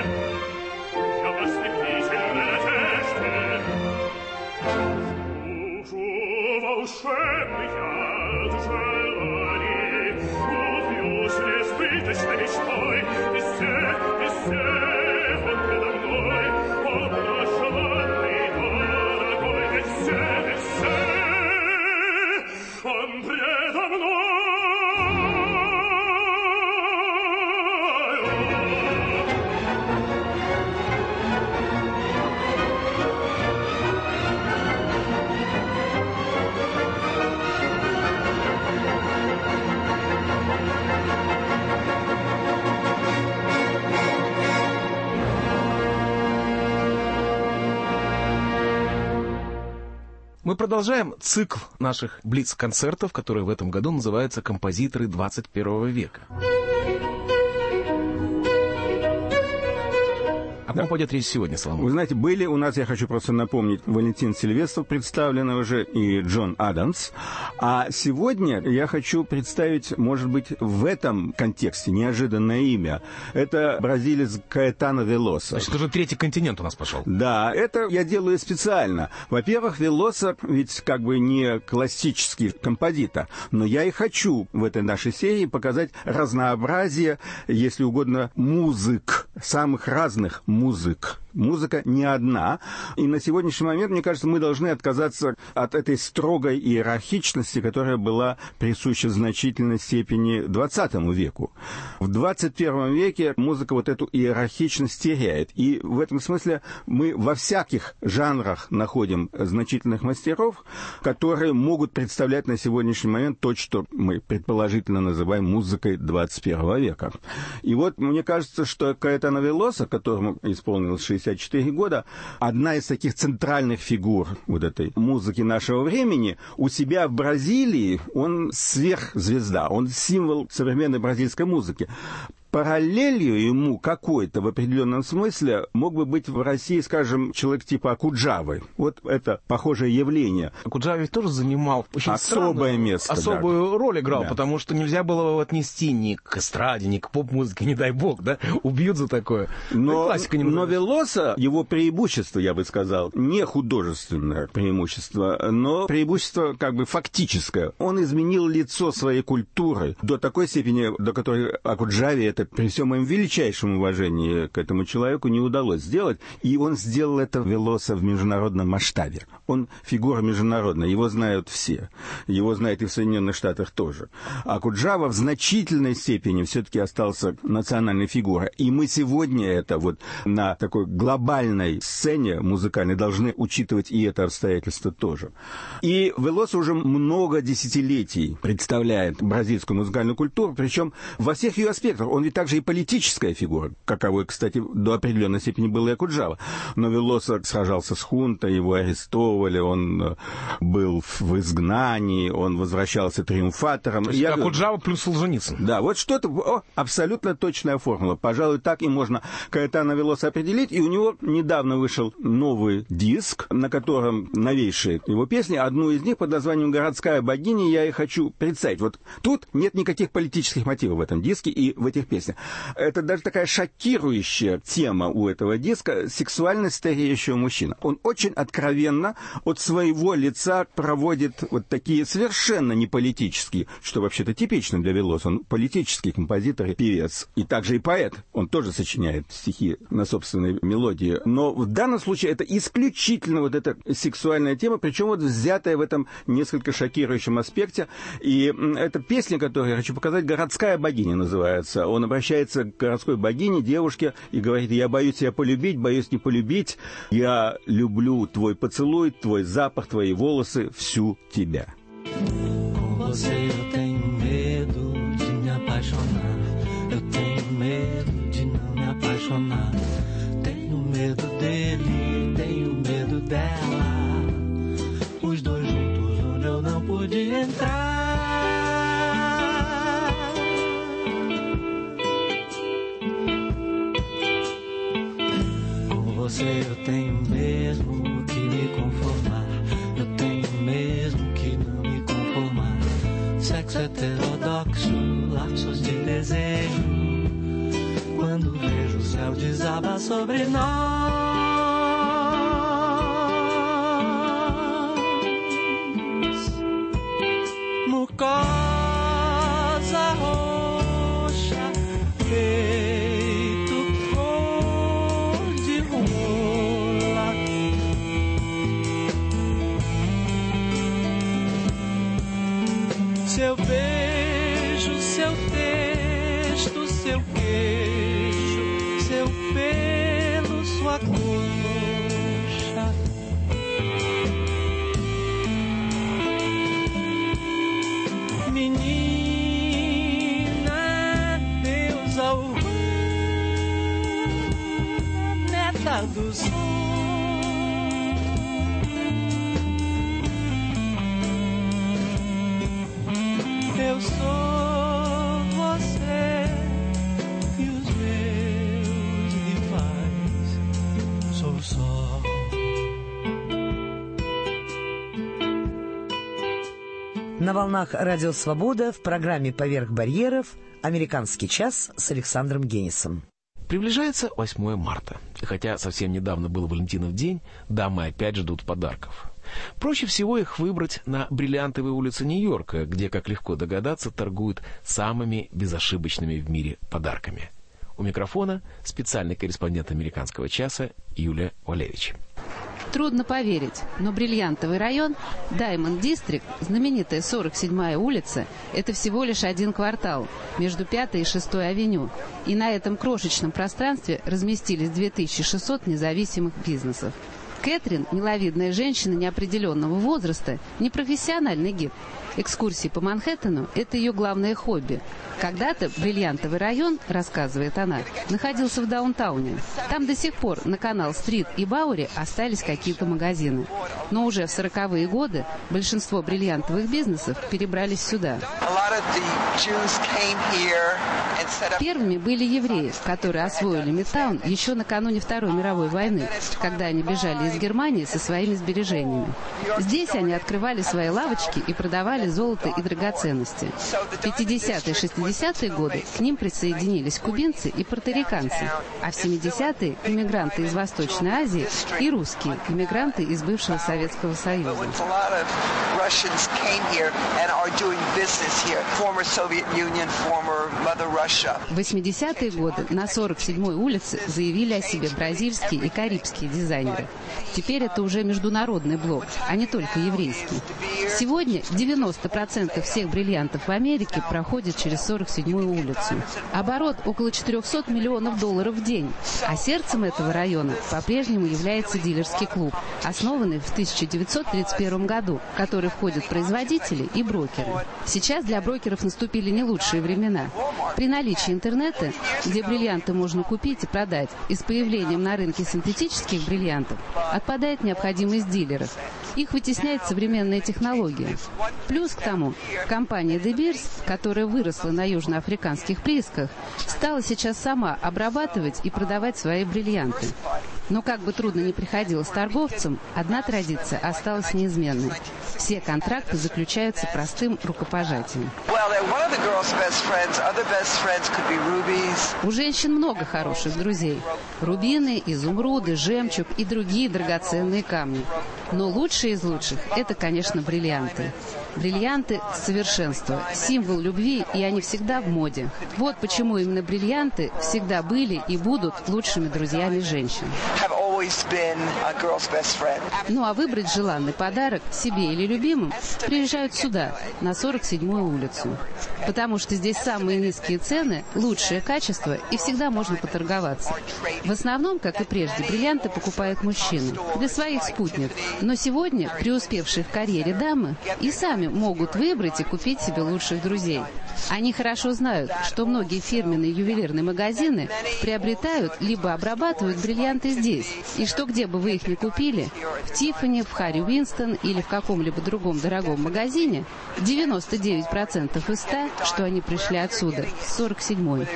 S6: Я в ослепительной надежде. Служу волшебнику
S2: Мы продолжаем цикл наших блиц-концертов, который в этом году называется «Композиторы двадцать первого века». О ком пойдет речь сегодня, Соломон?
S13: Вы знаете, были у нас, я хочу просто напомнить, Валентин Сильвестров, представленный уже, и Джон Адамс. А сегодня я хочу представить, может быть, в этом контексте неожиданное имя. Это бразилец Каэтано Велоса.
S2: Значит, уже третий континент у нас пошел.
S13: Да, это я делаю специально. Во-первых, Велоса ведь как бы не классический композитор, но я и хочу в этой нашей серии показать разнообразие, если угодно, музык, самых разных музык. Музык. Музыка не одна. И на сегодняшний момент, мне кажется, мы должны отказаться от этой строгой иерархичности, которая была присуща в значительной степени двадцатому веку. В двадцать первом веке музыка вот эту иерархичность теряет. И в этом смысле мы во всяких жанрах находим значительных мастеров, которые могут представлять на сегодняшний момент то, что мы предположительно называем музыкой двадцать первого века. И вот мне кажется, что Каэтано Велоса, которому исполнилось шестьдесят четыре года, одна из таких центральных фигур вот этой музыки нашего времени, у себя в Бразилии он сверхзвезда, он символ современной бразильской музыки. Параллелью ему какой-то в определенном смысле мог бы быть в России, скажем, человек типа Акуджавы. Вот это похожее явление.
S2: Акуджава ведь тоже занимал очень
S13: особое
S2: странную,
S13: место,
S2: особую
S13: да.
S2: роль играл,
S13: да.
S2: потому что нельзя было его отнести ни к эстраде, ни к поп-музыке, не дай бог, да, убьют за такое.
S13: Но,
S2: классика
S13: но Велоса, его преимущество, я бы сказал, не художественное преимущество, но преимущество как бы фактическое. Он изменил лицо своей культуры до такой степени, до которой Акуджаве это при всем моем величайшем уважении к этому человеку не удалось сделать, и он сделал это Велоса в международном масштабе. Он фигура международная, его знают все. Его знают и в Соединенных Штатах тоже. А Акуджава в значительной степени все-таки остался национальной фигурой. И мы сегодня это вот на такой глобальной сцене музыкальной должны учитывать и это обстоятельство тоже. И Велоса уже много десятилетий представляет бразильскую музыкальную культуру, причем во всех ее аспектах. Он ведь также и политическая фигура, каковой, кстати, до определенной степени был и Акуджава. Но Велоса сражался с хунтой, его арестовывали, он был в изгнании, он возвращался триумфатором.
S2: То есть Я... Акуджава плюс Солженицын.
S13: Да, вот что-то, о, абсолютно точная формула. Пожалуй, так и можно Каэтано Велоса определить. И у него недавно вышел новый диск, на котором новейшие его песни. Одну из них под названием «Городская богиня» я и хочу представить. Вот тут нет никаких политических мотивов в этом диске и в этих песнях. Это даже такая шокирующая тема у этого диска — сексуальность стареющего мужчины. Он очень откровенно от своего лица проводит вот такие совершенно неполитические, что вообще-то типично для Велоса. Он политический композитор и певец. И также и поэт. Он тоже сочиняет стихи на собственной мелодии. Но в данном случае это исключительно вот эта сексуальная тема, причем вот взятая в этом несколько шокирующем аспекте. И эта песня, которую я хочу показать, «Городская богиня» называется. Он обращается к городской богине, девушке, и говорит: «Я боюсь тебя полюбить, боюсь не полюбить. Я люблю твой поцелуй, твой запах, твои волосы, всю тебя».
S3: Com você eu tenho medo de me apaixonar. Eu tenho medo de não me apaixonar. Tenho medo dele, tenho medo dela. Os dois juntos onde eu não pude entrar. Você eu tenho mesmo que me conformar. Eu tenho mesmo que não me conformar. Sexo heterodoxo, lapsos de desejo. Quando vejo o céu desabar sobre nós. Mucosa roxa, feito cor de rola. Seu beijo, seu texto, seu queixo, seu pelo, sua coxa. Menina, deusa urbana, neta do sol.
S14: На волнах «Радио Свобода» в программе «Поверх барьеров» «Американский час» с Александром Генисом.
S2: Приближается восьмое марта. И хотя совсем недавно был Валентинов день, дамы опять ждут подарков. Проще всего их выбрать на Бриллиантовой улице Нью-Йорка, где, как легко догадаться, торгуют самыми безошибочными в мире подарками. У микрофона специальный корреспондент «Американского часа» Юлия Валерьевич.
S15: Трудно поверить, но Бриллиантовый район, Даймонд Дистрикт, знаменитая сорок седьмая улица, это всего лишь один квартал между пятой и шестой авеню. И на этом крошечном пространстве разместились две тысячи шестьсот независимых бизнесов. Кэтрин, миловидная женщина неопределенного возраста, непрофессиональный гид. Экскурсии по Манхэттену – это ее главное хобби. Когда-то Бриллиантовый район, рассказывает она, находился в даунтауне. Там до сих пор на Канал-стрит и Бауэри остались какие-то магазины. Но уже в сороковые годы большинство бриллиантовых бизнесов перебрались сюда. Первыми были евреи, которые освоили Мидтаун еще накануне Второй мировой войны, когда они бежали из Германии со своими сбережениями. Здесь они открывали свои лавочки и продавали золото и драгоценности. В пятидесятые и шестидесятые годы к ним присоединились кубинцы и пуэрториканцы, а в семидесятые – иммигранты из Восточной Азии и русские – иммигранты из бывшего Советского Союза. В восьмидесятые годы на сорок седьмой улице заявили о себе бразильские и карибские дизайнеры. Теперь это уже международный блок, а не только еврейский. Сегодня девяносто процентов всех бриллиантов в Америке проходят через сорок седьмую улицу. Оборот около четырехсот миллионов долларов в день. А сердцем этого района по-прежнему является дилерский клуб, основанный в тысяча девятьсот тридцать первом году, в который входят производители и брокеры. Сейчас для брокеров наступили не лучшие времена. При наличии интернета, где бриллианты можно купить и продать, и с появлением на рынке синтетических бриллиантов, отпадает необходимость дилеров. Их вытесняет современная технология. Плюс к тому, компания De Beers, которая выросла на южноафриканских приисках, стала сейчас сама обрабатывать и продавать свои бриллианты. Но как бы трудно ни приходилось торговцам, одна традиция осталась неизменной. Все контракты заключаются простым рукопожатием. У женщин много хороших друзей. Рубины, изумруды, жемчуг и другие драгоценные камни. Но лучшие из лучших – это, конечно, бриллианты. Бриллианты – совершенство, символ любви, и они всегда в моде. Вот почему именно бриллианты всегда были и будут лучшими друзьями женщин. Ну а выбрать желанный подарок себе или любимым приезжают сюда, на сорок седьмую улицу. Потому что здесь самые низкие цены, лучшее качество и всегда можно поторговаться. В основном, как и прежде, бриллианты покупают мужчины для своих спутниц. Но сегодня преуспевшие в карьере дамы и сами могут выбрать и купить себе лучших друзей. Они хорошо знают, что многие фирменные ювелирные магазины приобретают либо обрабатывают бриллианты здесь, и что где бы вы их ни купили, в Тиффани, в Харри Уинстон или в каком-либо другом дорогом магазине, девяносто девять процентов из ста, что они пришли отсюда, с сорок седьмой.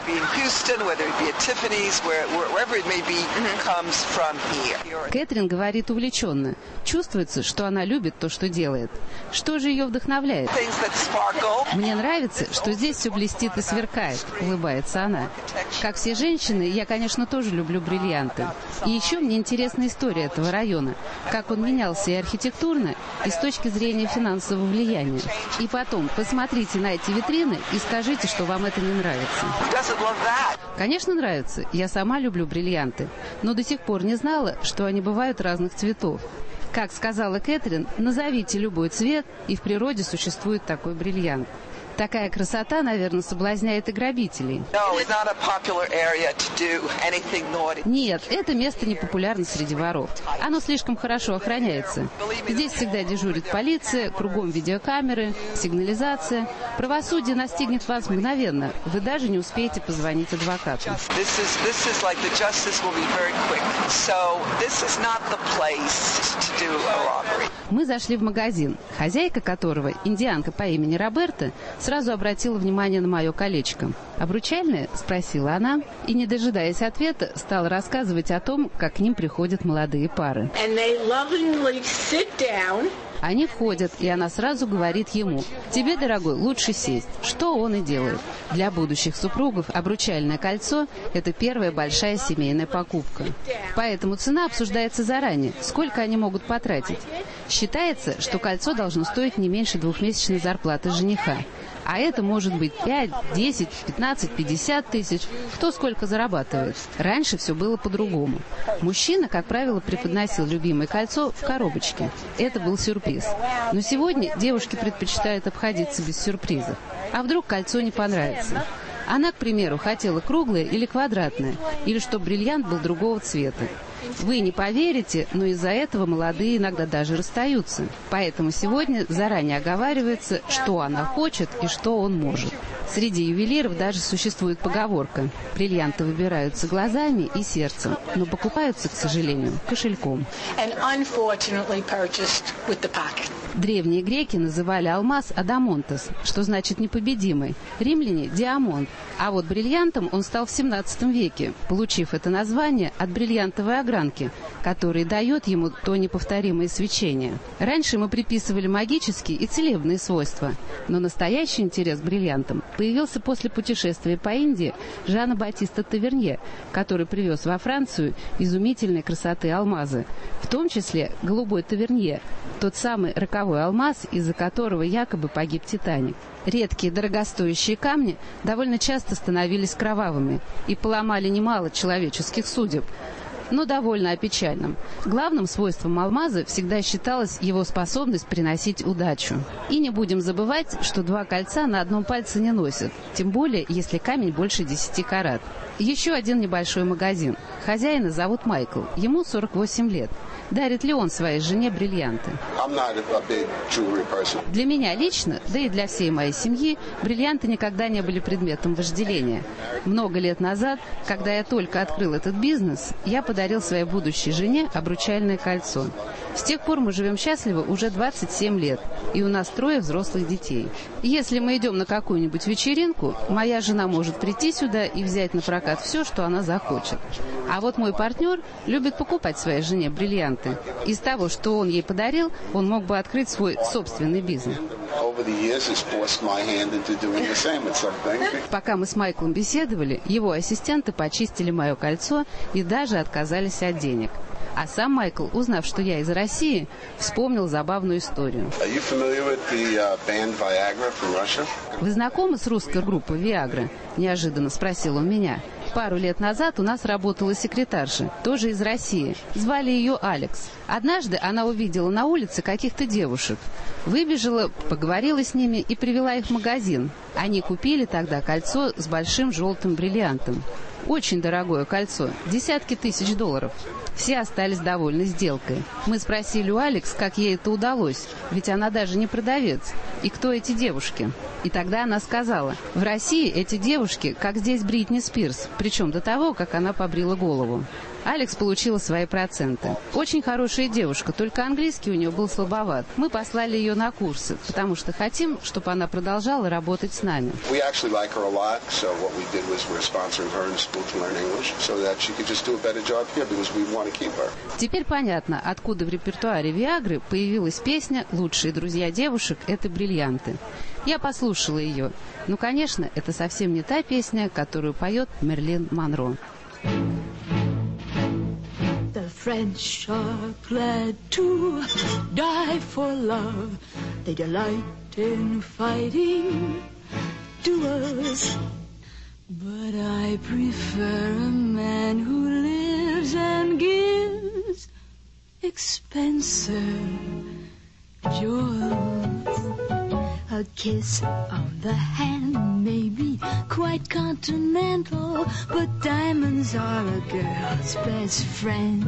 S15: Кэтрин говорит увлеченно. Чувствуется, что она любит то, что делает. Что же ее вдохновляет? Мне нравится, что здесь все блестит и сверкает, улыбается она. Как все женщины, я, конечно, тоже люблю бриллианты. И еще мне интересна история этого района, как он менялся и архитектурно, и с точки зрения финансового влияния. И потом, посмотрите на эти витрины и скажите, что вам это не нравится. Конечно, нравится. Я сама люблю бриллианты. Но до сих пор не знала, что они бывают разных цветов. Как сказала Кэтрин, назовите любой цвет, и в природе существует такой бриллиант. Такая красота, наверное, соблазняет и грабителей. Нет, это место не популярно среди воров. Оно слишком хорошо охраняется. Здесь всегда дежурит полиция, кругом видеокамеры, сигнализация. Правосудие настигнет вас мгновенно. Вы даже не успеете позвонить адвокату. Мы зашли в магазин, хозяйка которого, индианка по имени Роберта, сразу обратила внимание на мое колечко. «Обручальное?» – спросила она, и, не дожидаясь ответа, стала рассказывать о том, как к ним приходят молодые пары. Они входят, и она сразу говорит ему: «Тебе, дорогой, лучше сесть», что он и делает. Для будущих супругов обручальное кольцо – это первая большая семейная покупка. Поэтому цена обсуждается заранее, сколько они могут потратить. Считается, что кольцо должно стоить не меньше двухмесячной зарплаты жениха. А это может быть пять, десять, пятнадцать, пятьдесят тысяч, кто сколько зарабатывает. Раньше все было по-другому. Мужчина, как правило, преподносил любимое кольцо в коробочке. Это был сюрприз. Но сегодня девушки предпочитают обходиться без сюрпризов. А вдруг кольцо не понравится? Она, к примеру, хотела круглое или квадратное, или чтобы бриллиант был другого цвета. Вы не поверите, но из-за этого молодые иногда даже расстаются. Поэтому сегодня заранее оговаривается, что она хочет и что он может. Среди ювелиров даже существует поговорка: бриллианты выбираются глазами и сердцем, но покупаются, к сожалению, кошельком. Древние греки называли алмаз адамонтос, что значит непобедимый, римляне – диамонт, а вот бриллиантом он стал в семнадцатом веке, получив это название от бриллиантовой огранки, который дает ему то неповторимое свечение. Раньше мы приписывали магические и целебные свойства, но настоящий интерес к бриллиантам появился после путешествия по Индии Жана Батиста Тавернье, который привез во Францию изумительной красоты алмазы, в том числе голубой Тавернье, тот самый роковой алмаз, из-за которого якобы погиб Титаник. Редкие дорогостоящие камни довольно часто становились кровавыми и поломали немало человеческих судеб, но довольно опечальным. Главным свойством алмаза всегда считалась его способность приносить удачу. И не будем забывать, что два кольца на одном пальце не носят, тем более, если камень больше десяти карат. Еще один небольшой магазин. Хозяина зовут Майкл, ему сорок восемь лет. Дарит ли он своей жене бриллианты? Для меня лично, да и для всей моей семьи, бриллианты никогда не были предметом вожделения. Много лет назад, когда я только открыл этот бизнес, я подарил своей будущей жене обручальное кольцо. С тех пор мы живем счастливо уже двадцать семь лет, и у нас трое взрослых детей. Если мы идем на какую-нибудь вечеринку, моя жена может прийти сюда и взять на прокат все, что она захочет. А вот мой партнер любит покупать своей жене бриллианты. Из того, что он ей подарил, он мог бы открыть свой собственный бизнес. Пока мы с Майклом беседовали, его ассистенты почистили мое кольцо и даже отказались от денег. А сам Майкл, узнав, что я из России, вспомнил забавную историю. Вы знакомы с русской группой «Виагра»? Неожиданно спросил он меня. Пару лет назад у нас работала секретарша, тоже из России. Звали ее Алекс. Однажды она увидела на улице каких-то девушек. Выбежала, поговорила с ними и привела их в магазин. Они купили тогда кольцо с большим желтым бриллиантом. Очень дорогое кольцо, десятки тысяч долларов. Все остались довольны сделкой. Мы спросили у Алекс, как ей это удалось, ведь она даже не продавец. И кто эти девушки? И тогда она сказала: в России эти девушки, как здесь Бритни Спирс, причем до того, как она побрила голову. Алекс получила свои проценты. Очень хорошая девушка, только английский у нее был слабоват. Мы послали ее на курсы, потому что хотим, чтобы она продолжала работать с нами. Теперь понятно, откуда в репертуаре Виагры появилась песня «Лучшие друзья девушек – это бриллианты». Я послушала ее. Ну, конечно, это совсем не та песня, которую поет Мерлин Монро.
S5: The French are glad to die for love. They delight in fighting duels. But I prefer a man who lives and gives expensive jewels. A kiss on the hand may be quite continental, but diamonds are a girl's best friend.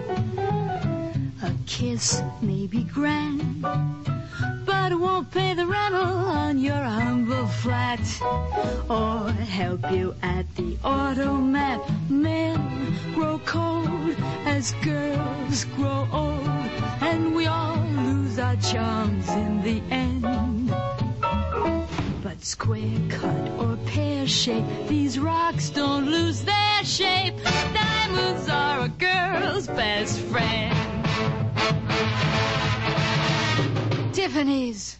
S5: A kiss may be grand, but it won't pay the rental on your humble flat, or help you at the automat. Men grow cold as girls grow old, and we all lose our charms in the end. But square cut or pear shape, these rocks don't lose their shape. Diamonds are a girl's best friend. Tiffany's,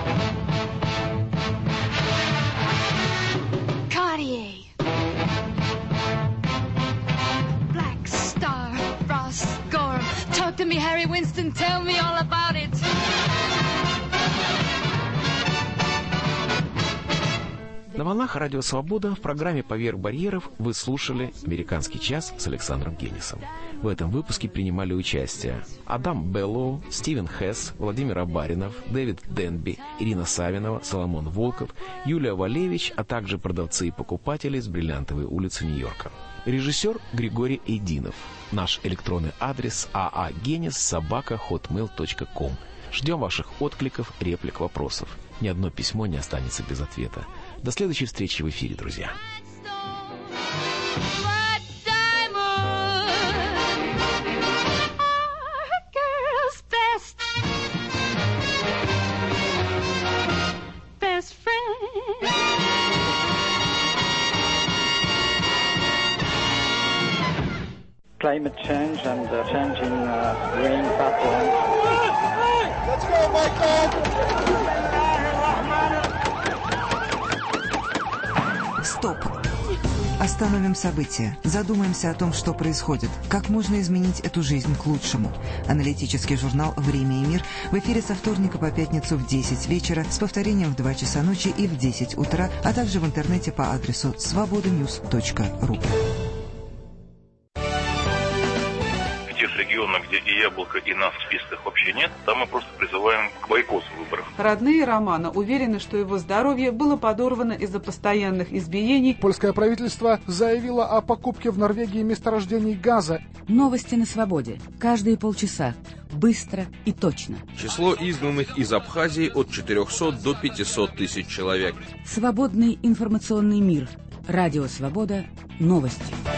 S5: Cartier, Black Star, Ross Gorham. Talk to me, Harry Winston, tell me all about it.
S2: На волнах Радио Свобода в программе «Поверх барьеров» вы слушали «Американский час» с Александром Генисом. В этом выпуске принимали участие Адам Беллоу, Стивен Хесс, Владимир Абаринов, Дэвид Денби, Ирина Савинова, Соломон Волков, Юлия Валевич, а также продавцы и покупатели с Бриллиантовой улицы Нью-Йорка. Режиссер Григорий Эйдинов. Наш электронный адрес aagenis собака хотмейл точка ком. Ждем ваших откликов, реплик, вопросов. Ни одно письмо не останется без ответа. До следующей встречи в эфире, друзья.
S16: Climate change and uh, changing uh, rain patterns. Let's go, Michael!
S17: Стоп! Остановим события. Задумаемся о том, что происходит. Как можно изменить эту жизнь к лучшему. Аналитический журнал «Время и мир» в эфире со вторника по пятницу в десять вечера, с повторением в два часа ночи и в десять утра, а также в интернете по адресу свобода ньюс точка ру.
S18: В тех регионах, где и Яблоко, и нас в списках вообще нет, там мы просто призываем к бойкоту выборов.
S19: Родные Романа уверены, что его здоровье было подорвано из-за постоянных избиений.
S20: Польское правительство заявило о покупке в Норвегии месторождений газа.
S21: Новости на свободе. Каждые полчаса. Быстро и точно.
S22: Число изгнанных из Абхазии от четырехсот до пятисот тысяч человек.
S21: Свободный информационный мир. Радио Свобода. Новости.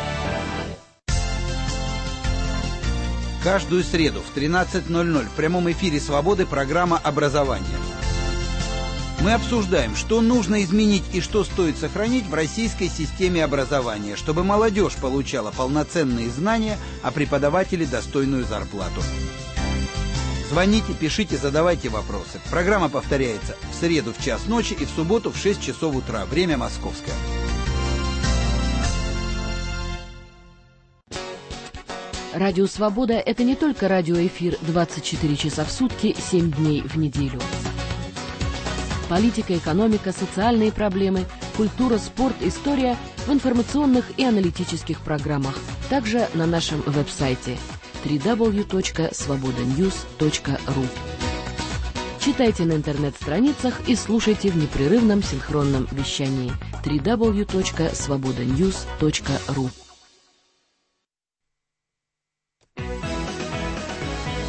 S23: Каждую среду в тринадцать ноль ноль в прямом эфире «Свободы» программа «Образование». Мы обсуждаем, что нужно изменить и что стоит сохранить в российской системе образования, чтобы молодежь получала полноценные знания, а преподаватели достойную зарплату. Звоните, пишите, задавайте вопросы. Программа повторяется в среду в час ночи и в субботу в шесть часов утра. Время московское.
S21: Радио «Свобода» — это не только радиоэфир двадцать четыре часа в сутки, семь дней в неделю. Политика, экономика, социальные проблемы, культура, спорт, история в информационных и аналитических программах. Также на нашем веб-сайте дабл ю дабл ю дабл ю точка свобода ньюс точка ру. Читайте на интернет-страницах и слушайте в непрерывном синхронном вещании дабл ю дабл ю дабл ю точка свобода ньюс точка ру.